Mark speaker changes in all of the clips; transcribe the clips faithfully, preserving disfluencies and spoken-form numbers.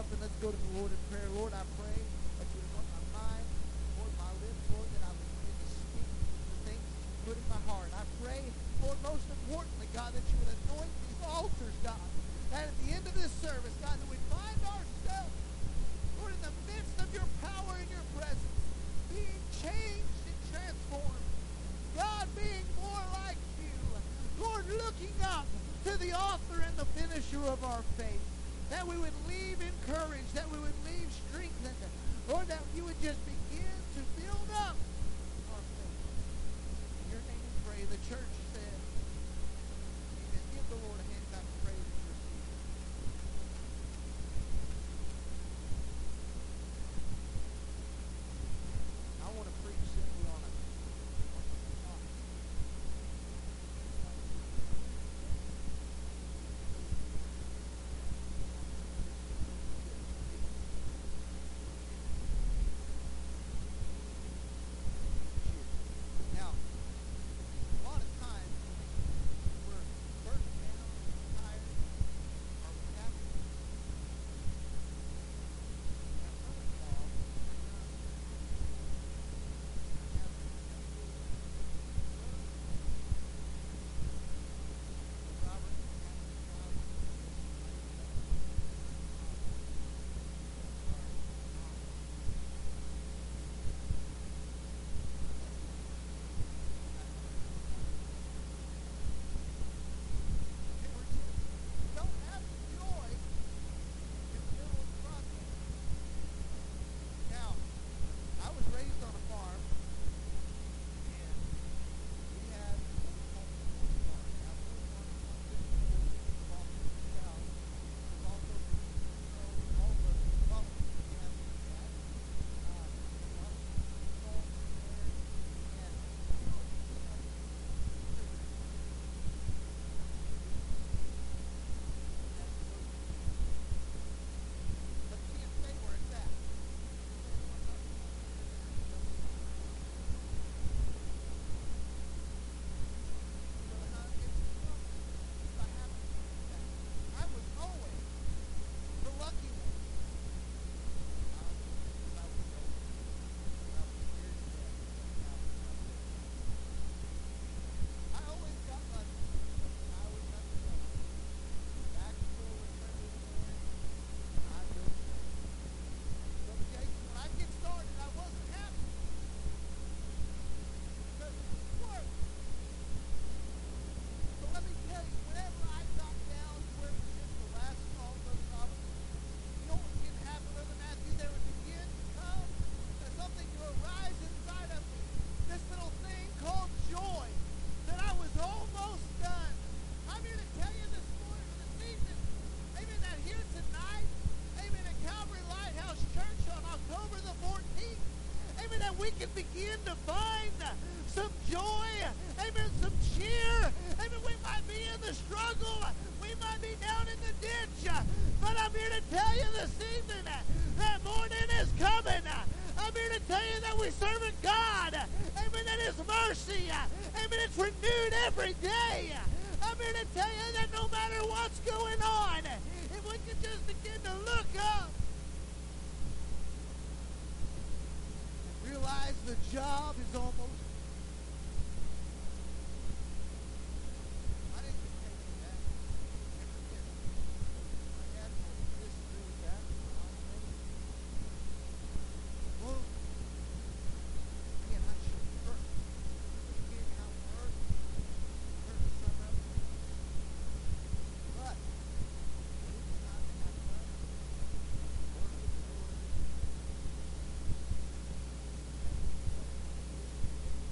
Speaker 1: something, let's go to the Lord in prayer. Lord, I pray that you would anoint my mind, Lord, my lips, Lord, that I would begin to speak the things that you put in my heart. I pray, Lord, most importantly, God, that you would anoint these altars, God, that at the end of this service, God, that we find ourselves, Lord, in the midst of your power and your presence, being changed and transformed. God, being more like you. Lord, looking up to the author and the finisher of our faith. That we would leave encouraged, that we would leave strengthened. Lord, that you would just begin to build up our faith. In your name we pray. The church said, amen. Give the Lord a hand clap of praise as you receive it. I want to preach simply on a we can begin to find some joy, amen, some cheer. Amen, we might be in the struggle. We might be down in the ditch. But I'm here to tell you this evening that morning is coming. I'm here to tell you that we serve a God, amen, that His mercy, amen, it's renewed every day. I'm here to tell you that no matter what's going on, if we can just begin to look up, realize the job is almost. I didn't get paid for that. Never did. My dad told me this to do with that. Well, man, I should work. Being out of work, turn the sun up. But it's not to have fun. Work with the Lord.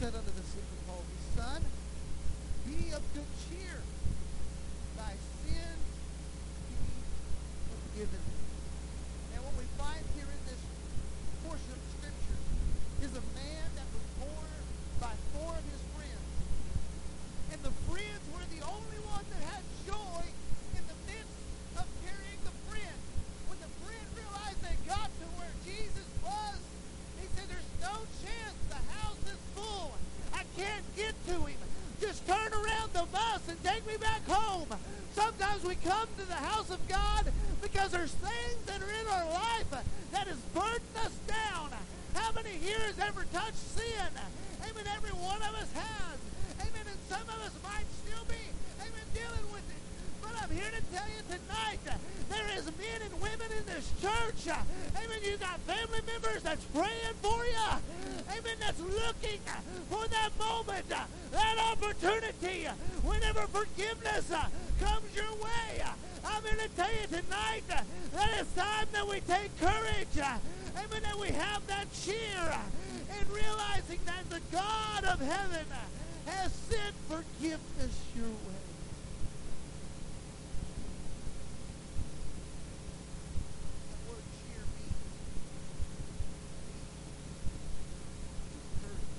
Speaker 1: said unto the sick of palsy, Son, be of good cheer. Thy sins be forgiven. And what we find here in this portion of Scripture is a man that was born by four of his friends. And the friends were the only ones that had joy in the midst of carrying the friend. When the friend realized they got to where Jesus was, he said, there's no chance. The house is full. I can't get to him. Just turn around the bus and take me back home. Sometimes we come to the house of God because there's things that are in our life that has burdened us down. How many here has ever touched sin? Amen. Every one of us has. Amen. And some of us might still be, amen, dealing with it. But I'm here to tell you tonight, there is men and women in this church. Amen. You got family members that's praying for you. Amen. That's looking for that moment, that opportunity, whenever forgiveness comes your way. I'm here to tell you tonight that it's time that we take courage. Amen. That we have that cheer and realizing that the God of heaven has sent forgiveness your way. That word cheer means courage.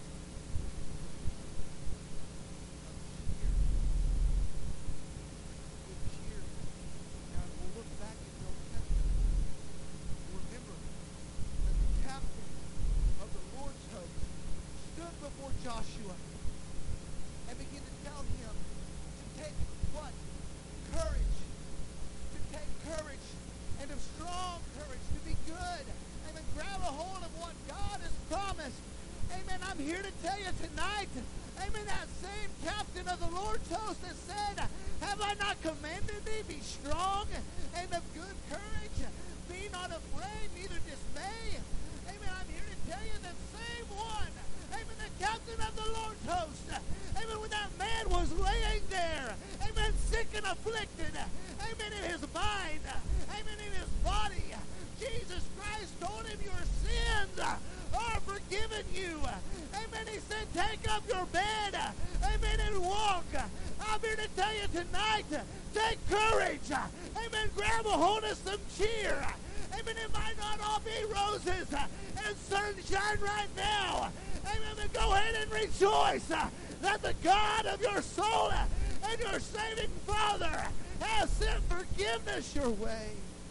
Speaker 1: Good cheer. Now we'll look back in the Old Testament. Remember that the captain of the Lord's host stood before Joshua and began to tell him to take what? Courage. To take courage and of strong courage, to be good. Amen. Grab a hold of what God has promised. Amen. I'm here to tell you tonight, amen, that same captain of the Lord's host has said, have I not commanded thee, be strong and of good courage? Be not afraid, neither dismay. Amen. I'm here to tell you the same one. Amen. The captain of the Lord's host. Amen. When that man was laying there. Amen. Sick and afflicted. Amen. In his mind. Amen. In his body. Jesus Christ told him your sins are forgiven you. Amen. He said take up your bed. Amen. And walk. I'm here to tell you tonight. Take courage. Amen. Grab a hold of some cheer. Amen. It might not all be roses and sunshine right now. Amen. But go ahead and rejoice that the God of your soul and your saving Father has sent forgiveness your way.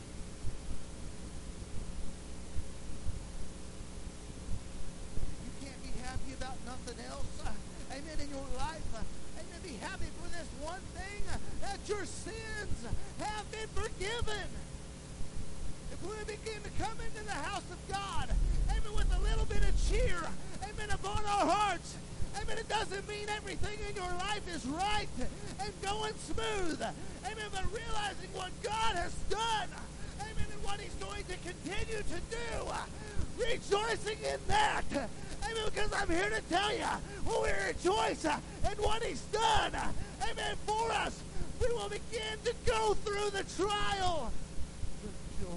Speaker 1: You can't be happy about nothing else. Amen. In your life. Amen. Be happy for this one thing, that your sins have been forgiven. If we begin to come into the house of God, amen, with a little bit of cheer, amen, upon our hearts, amen, it doesn't mean everything in your life is right and going smooth, amen, but realizing what God has done, amen, and what he's going to continue to do, rejoicing in that, amen, because I'm here to tell you, when we rejoice in what he's done, amen, for us, we will begin to go through the trial with joy.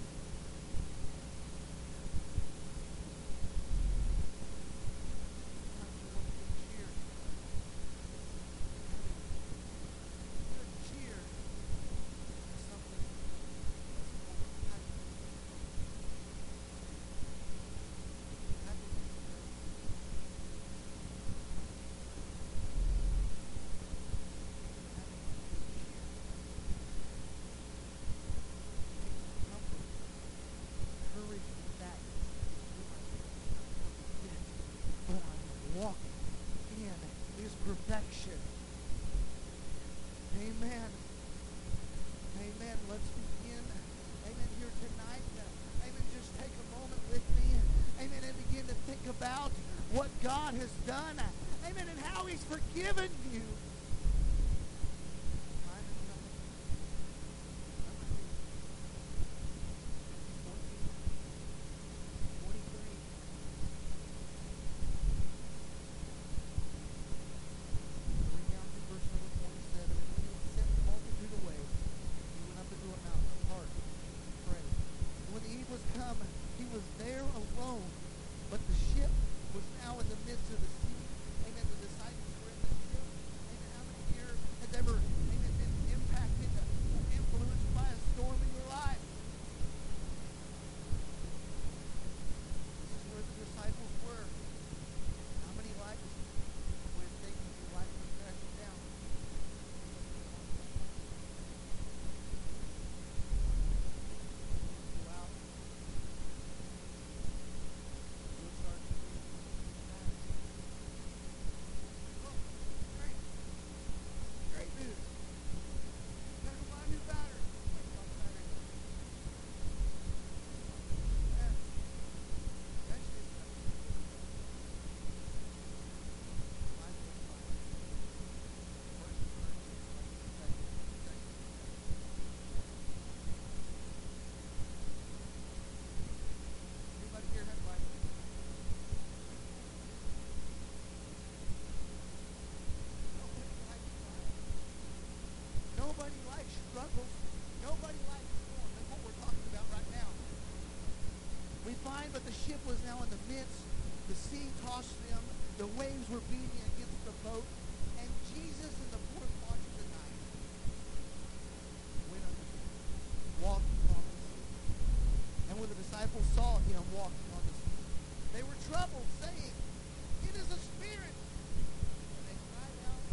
Speaker 1: Perfection. Amen. Amen. Let's begin. Amen. Here tonight. Uh, amen. Just take a moment with me. Amen. And begin to think about what God has done. Amen. And how he's forgiven you. He was there alone, but the ship was now in the midst of the sea. sea tossed them. The waves were beating against the boat. And Jesus, in the fourth watch of the night, went under, walking on the sea. And when the disciples saw him walking on the sea, they were troubled, saying, "It is a spirit." And they cried out,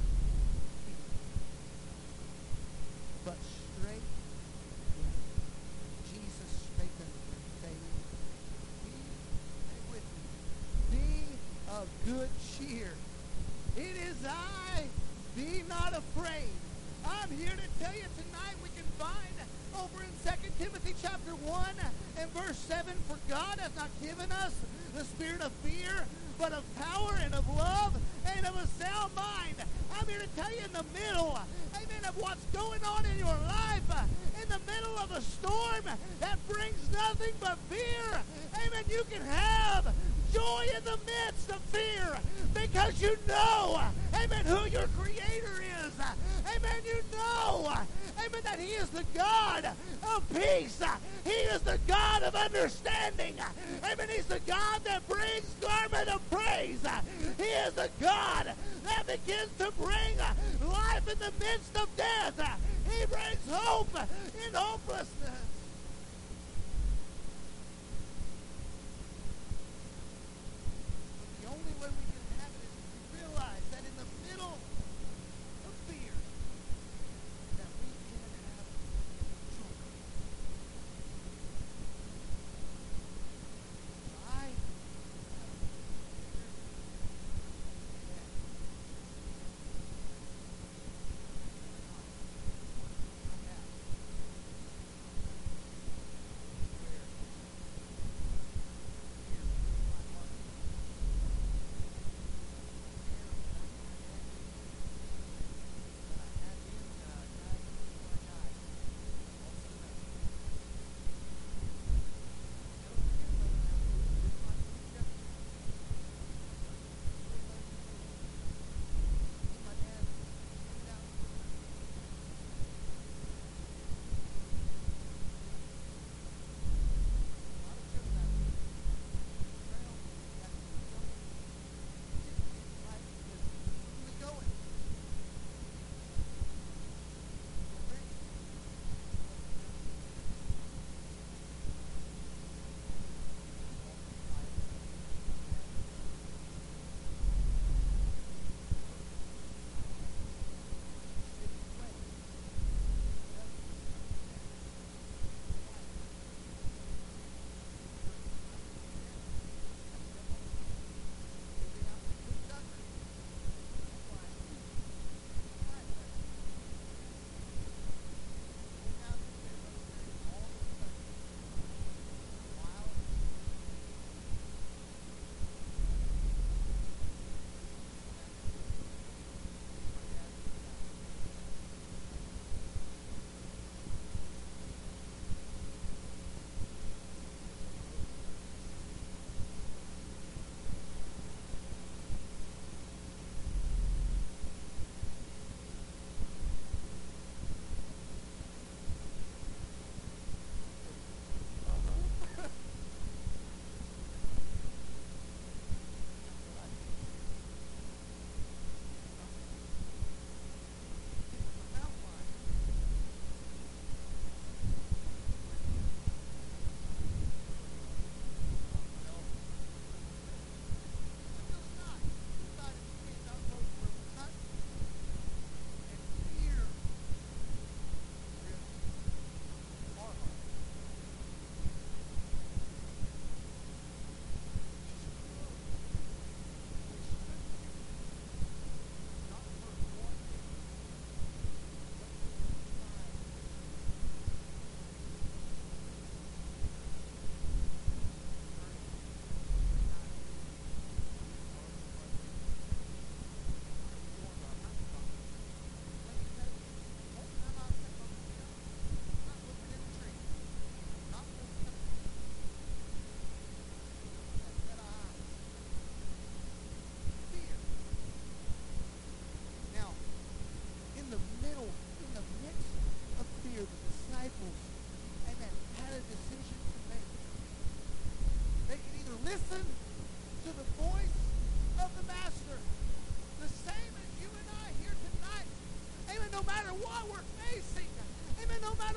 Speaker 1: but straightway Jesus spake unto them, saying, Be, say with me, be of good cheer. It is I. Be not afraid. I'm here to tell you tonight we can find over in Second Timothy chapter one and verse seven, for God hath not given us the spirit of fear, but of power and of love and of a sound mind. I'm here to tell you in the middle, amen, of what's going on in your life, in the middle of a storm that brings nothing but fear, amen, you can have joy in the midst of fear because you know, amen, who your creator is. Amen, you know, amen, that he is the God of peace. He is the God of understanding. Amen, he's the God that brings garment of praise. He is the God that begins to bring life in the midst of death. He brings hope in hopelessness. The only way we can have it is to realize that in the middle of fear, that we can have joy. I have fear. Yeah. I have.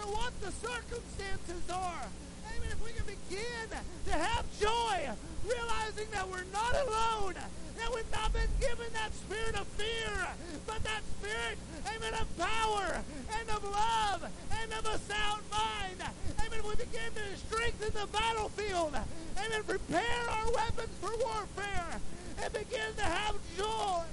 Speaker 1: matter what the circumstances are. Amen. If we can begin to have joy, realizing that we're not alone, that we've not been given that spirit of fear, but that spirit, amen, of power and of love and of a sound mind. Amen. We begin to strengthen the battlefield. Amen. Prepare our weapons for warfare and begin to have joy.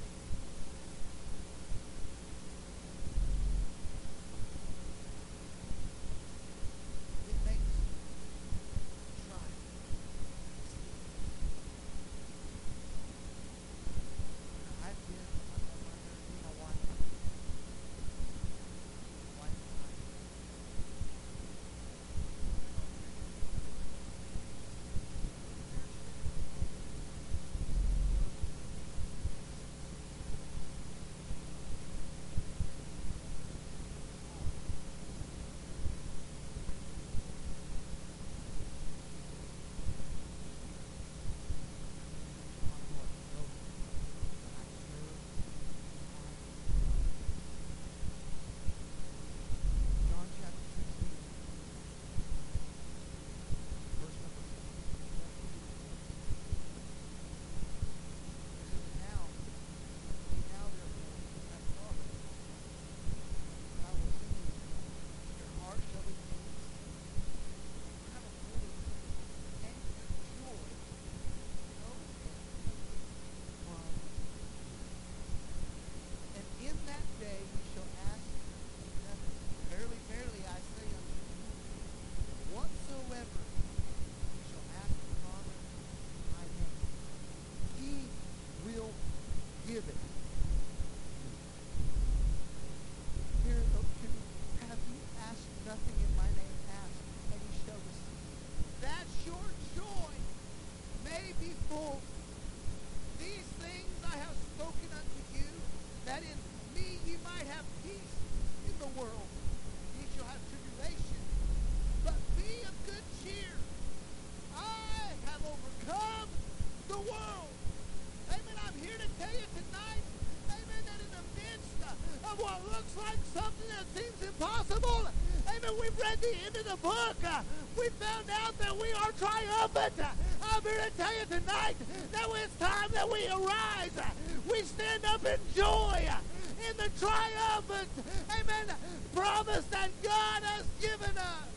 Speaker 1: Read the end of the book, uh, we found out that we are triumphant. I'm here to tell you tonight that it's time that we arise. We stand up in joy in the triumphant, amen, promise that God has given us.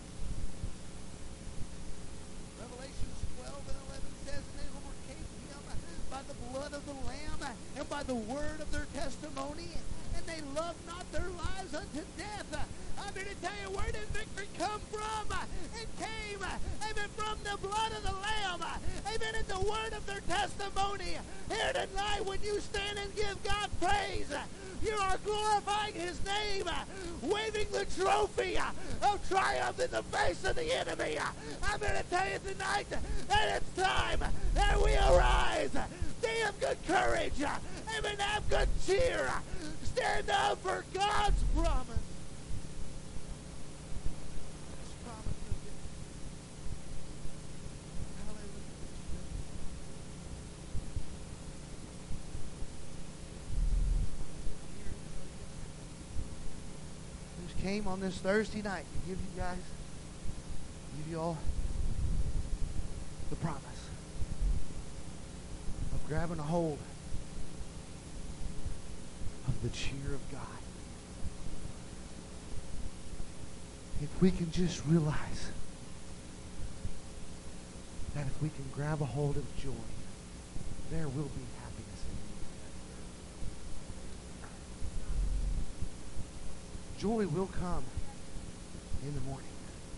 Speaker 1: Revelation twelve and eleven says, and they overcame him by the blood of the Lamb and by the word of their testimony, and they loved not their lives unto death. I'm here to tell you, where did victory come from? It came, amen, from the blood of the Lamb, amen, and the word of their testimony. Here tonight, when you stand and give God praise, you are glorifying his name, waving the trophy of triumph in the face of the enemy. I'm here to tell you tonight that it's time that we arise. Be of good courage, amen, have good cheer. Stand up for God's promise. Came on this Thursday night to give you guys, give you all the promise of grabbing a hold of the cheer of God. If we can just realize that if we can grab a hold of joy, there will be happiness in you. Joy will come in the morning.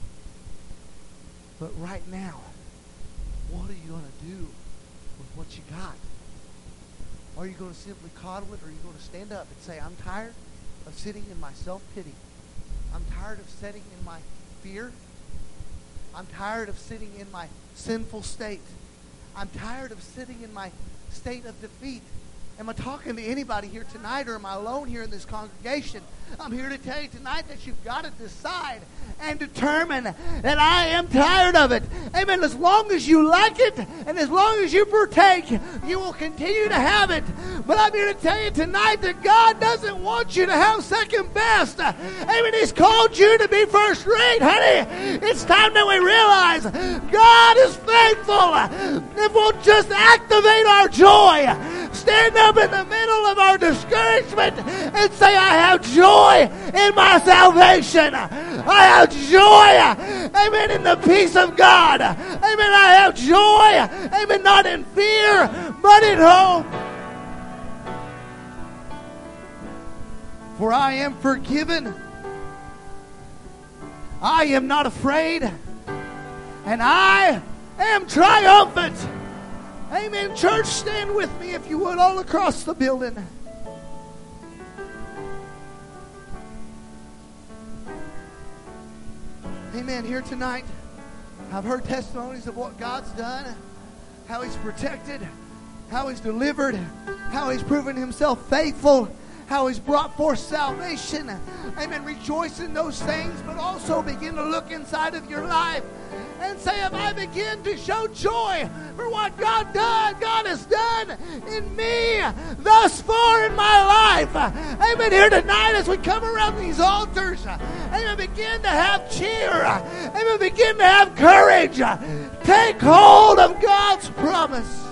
Speaker 1: But right now, what are you going to do with what you got? Are you going to simply coddle it, or are you going to stand up and say, I'm tired of sitting in my self-pity. I'm tired of sitting in my fear. I'm tired of sitting in my sinful state. I'm tired of sitting in my state of defeat. Am I talking to anybody here tonight, or am I alone here in this congregation? I'm here to tell you tonight that you've got to decide and determine that I am tired of it. Amen. As long as you like it and as long as you partake, you will continue to have it. But I'm here to tell you tonight that God doesn't want you to have second best. Amen. He's called you to be first rate, honey. It's time that we realize God is faithful. If we'll just activate our joy, stand up in the middle of our discouragement and say, I have joy in my salvation. I have joy, amen, in the peace of God. Amen, I have joy, amen, not in fear, but in hope. For I am forgiven. I am not afraid. And I am triumphant. Amen. Church, stand with me if you would, all across the building. Amen. Here tonight, I've heard testimonies of what God's done, how He's protected, how He's delivered, how He's proven Himself faithful, how He's brought forth salvation. Amen. Rejoice in those things, but also begin to look inside of your life and say, if I begin to show joy for what God done, God has done in me thus far in my life. Amen. Here tonight as we come around these altars, amen, begin to have cheer. Amen. Begin to have courage. Take hold of God's promise.